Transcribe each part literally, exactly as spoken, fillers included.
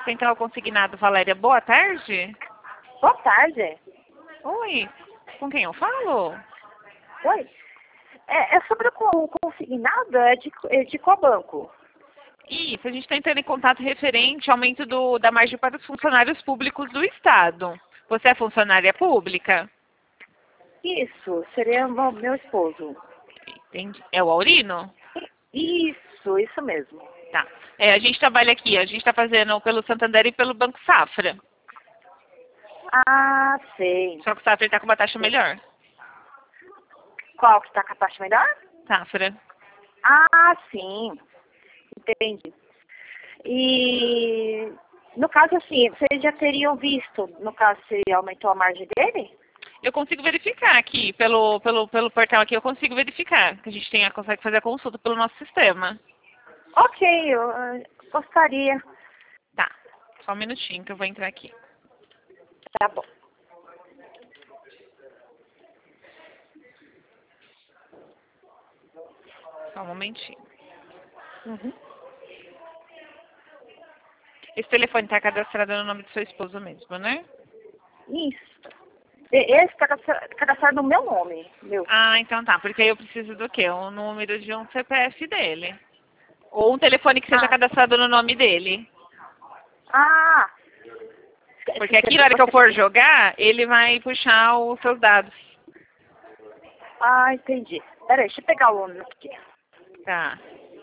Central Consignado, Valéria, boa tarde. Boa tarde. Oi, com quem eu falo? Oi. É, é sobre o co- consignado, é de, é de qual banco? Isso, a gente está entrando em contato referente ao aumento do, da margem para os funcionários públicos do Estado. Você é funcionária pública? Isso, seria o meu esposo. Entendi. É o Aurino? Isso, isso mesmo. Tá. É, a gente trabalha aqui, a gente está fazendo pelo Santander e pelo Banco Safra. Ah, sei. Só que o Safra está com uma taxa melhor. Qual que está com a taxa melhor? Safra. Ah, sim. Entendi. E, no caso, assim, vocês já teriam visto, no caso, se aumentou a margem dele? Eu consigo verificar aqui, pelo, pelo, pelo portal aqui, eu consigo verificar. Que a gente tem, a- consegue fazer a consulta pelo nosso sistema. Ok, eu ah, gostaria. Tá. Só um minutinho que eu vou entrar aqui. Tá bom. Só um momentinho. Uhum. Esse telefone está cadastrado no nome do seu esposo mesmo, né? Isso. E- Esse está cadastrado no meu nome. Meu. Ah, então tá. Porque aí eu preciso do quê? O número de um C P F dele. Ou um telefone que seja Ah, cadastrado no nome dele. ah. Porque aqui, na hora que eu for jogar, ele vai puxar os seus dados. Ah, entendi. Peraí, deixa eu pegar o nome aqui. Tá.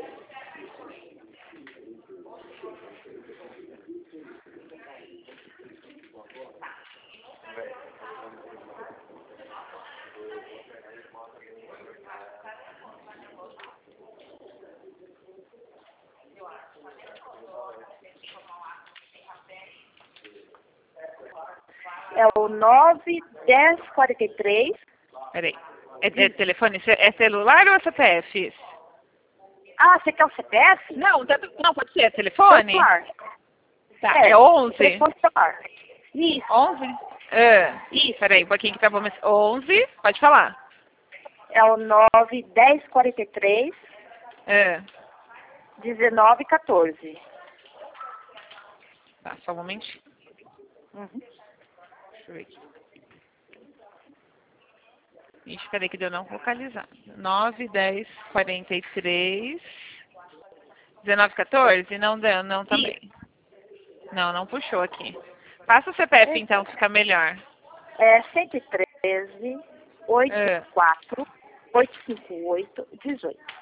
É o nove dez quarenta e três. Peraí. É, é telefone? É celular ou é C P F? Ah, você quer o C P F? Não, tanto- não, pode ser. É telefone? Celular. Tá. É, É onze? telefone celular. Isso, onze? É. isso. Peraí, um pouquinho que tá bom. onze? Pode falar. É o nove dez quarenta e três, É. dezenove quatorze. Tá, só um momentinho. Uhum. Deixa eu ver aqui. Ixi, peraí que deu não localizar. nove, dez, quarenta e três, dezenove, quatorze? Não deu, não também. Não, não puxou aqui. Passa o C P F então, que fica melhor. É cento e treze, oitenta É. e quatro, oitocentos e cinquenta e oito, dezoito.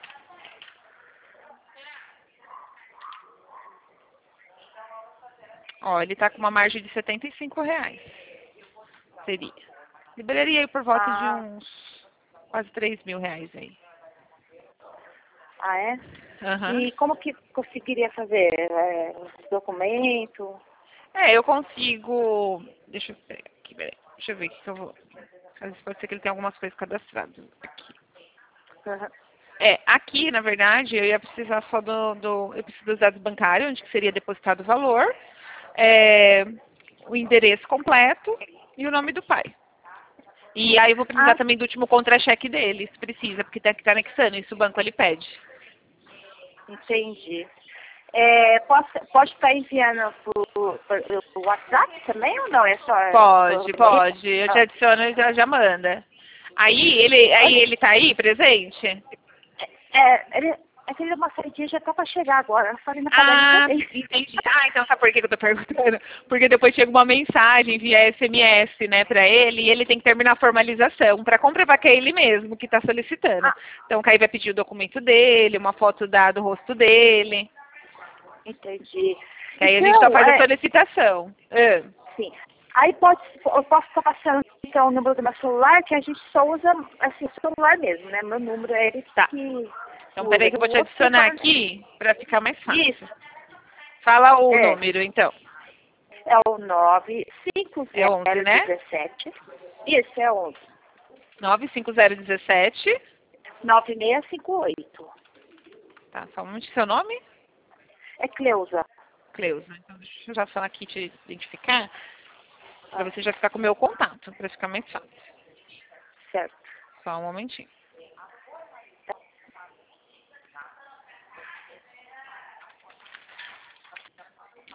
Ó, ele tá com uma margem de setenta e cinco reais. Seria. Liberaria aí por volta de Ah, uns quase três mil reais aí. ah, é? Aham. E como que conseguiria fazer? É, documento? É, eu consigo. Deixa eu ver aqui, peraí. Deixa eu ver aqui que eu vou. Às vezes pode ser que ele tenha algumas coisas cadastradas aqui. Uhum. É, aqui, na verdade, eu ia precisar só do, do eu preciso dos dados bancários, onde que seria depositado o valor, é, o endereço completo e o nome do pai. E aí eu vou precisar Ah, também do último contra-cheque dele, se precisa, porque tem que estar anexando, isso o banco ele pede. entendi. É, posso, pode estar enviando por, por, por WhatsApp também ou não? É só. Pode, por- pode. Eu te Ah, adiciono e já, já manda. Aí ele, aí oi? ele tá aí, presente? É, ele, aquele uma saidinha já tá para chegar agora. Eu falei na padaria Ah, também. entendi. Ah, então sabe por que que eu tô perguntando? Porque depois chega uma mensagem via S M S, né, pra ele, e ele tem que terminar a formalização pra comprovar que é ele mesmo que tá solicitando. Ah, Então, o aí vai pedir o documento dele, uma foto da, do rosto dele. entendi. Que aí a gente só Então, faz a é, solicitação. Ah, sim. Aí pode, eu posso estar passando então o número do meu celular, que a gente só usa assim, o celular mesmo, né? Meu número é ele tá. que Então, usa. peraí que eu O vou te outro adicionar telefone. aqui pra ficar mais fácil. Isso, Fala o é. número, então. É o nove cinco É zero onze, né? dezessete. Isso, é onze. nove cinco zero um sete. nove seis cinco oito. Tá, só um momento. Seu nome? É Cleusa. Cleusa. Então, deixa eu já falar aqui te identificar, pra Ah, você já ficar com o meu contato, pra ficar mais fácil. certo. Só um momentinho.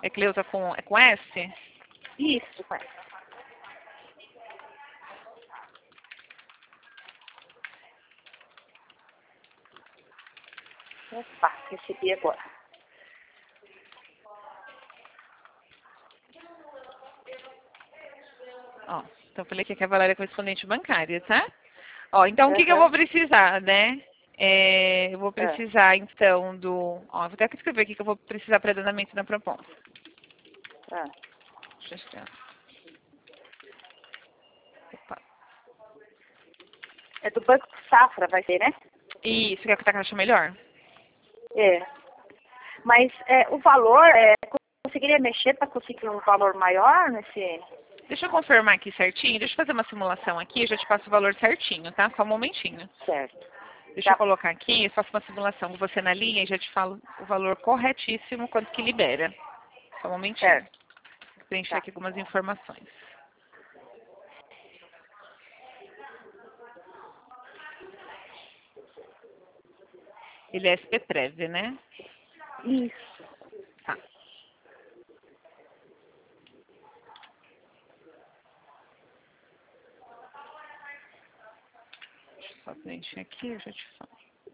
É Cleusa com, é com S? Isso, pai. Opa, recebi agora. Ó, então eu falei aqui que a Valéria é correspondente bancária, tá? Ó, então o que, que eu Aham. vou precisar, né? É, eu vou É. precisar, então, do... Ó, vou até escrever aqui que eu vou precisar para andamento da proposta. É. Deixa eu ver. Opa. É do Banco Safra, vai ser, né? Isso, quer que eu ache melhor? É. Mas é, o valor, é, conseguiria mexer para conseguir um valor maior nesse... Deixa eu confirmar aqui certinho. Deixa eu fazer uma simulação aqui. Eu já te passo o valor certinho, tá? Só um momentinho. Certo. Deixa Tá. eu colocar aqui. Eu faço uma simulação com você na linha e já te falo o valor corretíssimo, quanto que libera. Só um momentinho. Certo. Vou preencher Tá. aqui algumas informações. Ele é S P Prev, né? Isso. Tá. Deixa eu só preencher aqui, eu já te falo.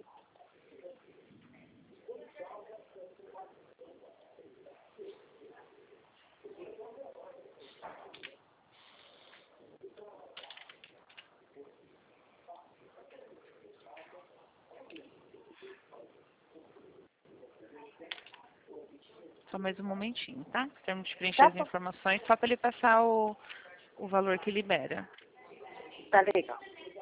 Só mais um momentinho, tá? Termino de preencher Tá as bom. informações, só para ele passar o, o valor que libera. Tá legal.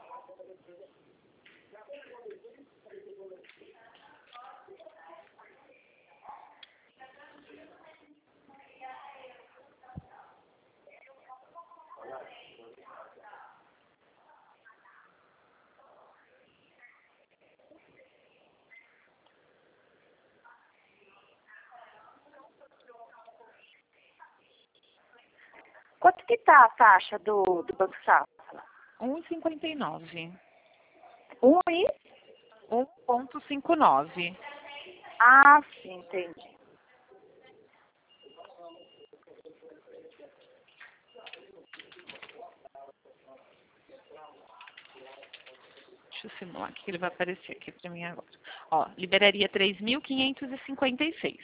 Quanto que tá a taxa do, do Banco Safra? um vírgula cinquenta e nove. Um e... um vírgula cinquenta e nove. Ah, sim, entendi. Deixa eu simular aqui, que ele vai aparecer aqui para mim agora. Ó, liberaria três mil quinhentos e cinquenta e seis.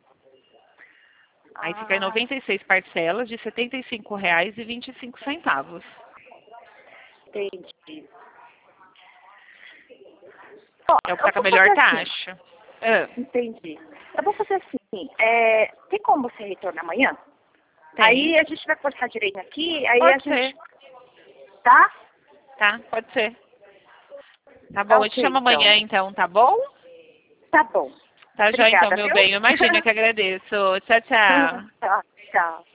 Aí fica em Ah, noventa e seis parcelas de setenta e cinco reais e vinte e cinco centavos. entendi. Ó, É o que eu tá com a vou melhor fazer assim. taxa. Ah, Entendi. Eu vou fazer assim. É, tem como você retornar amanhã? tem. Aí a gente vai conversar direito aqui, aí a Pode gente... ser, Tá? tá? Pode ser. Tá Tá bom, eu te ok, chamo então. amanhã então, tá bom? Tá bom. Tá já então, Obrigada, meu viu? bem. Imagina, eu que agradeço. Tchau, tchau. Tchau, tchau.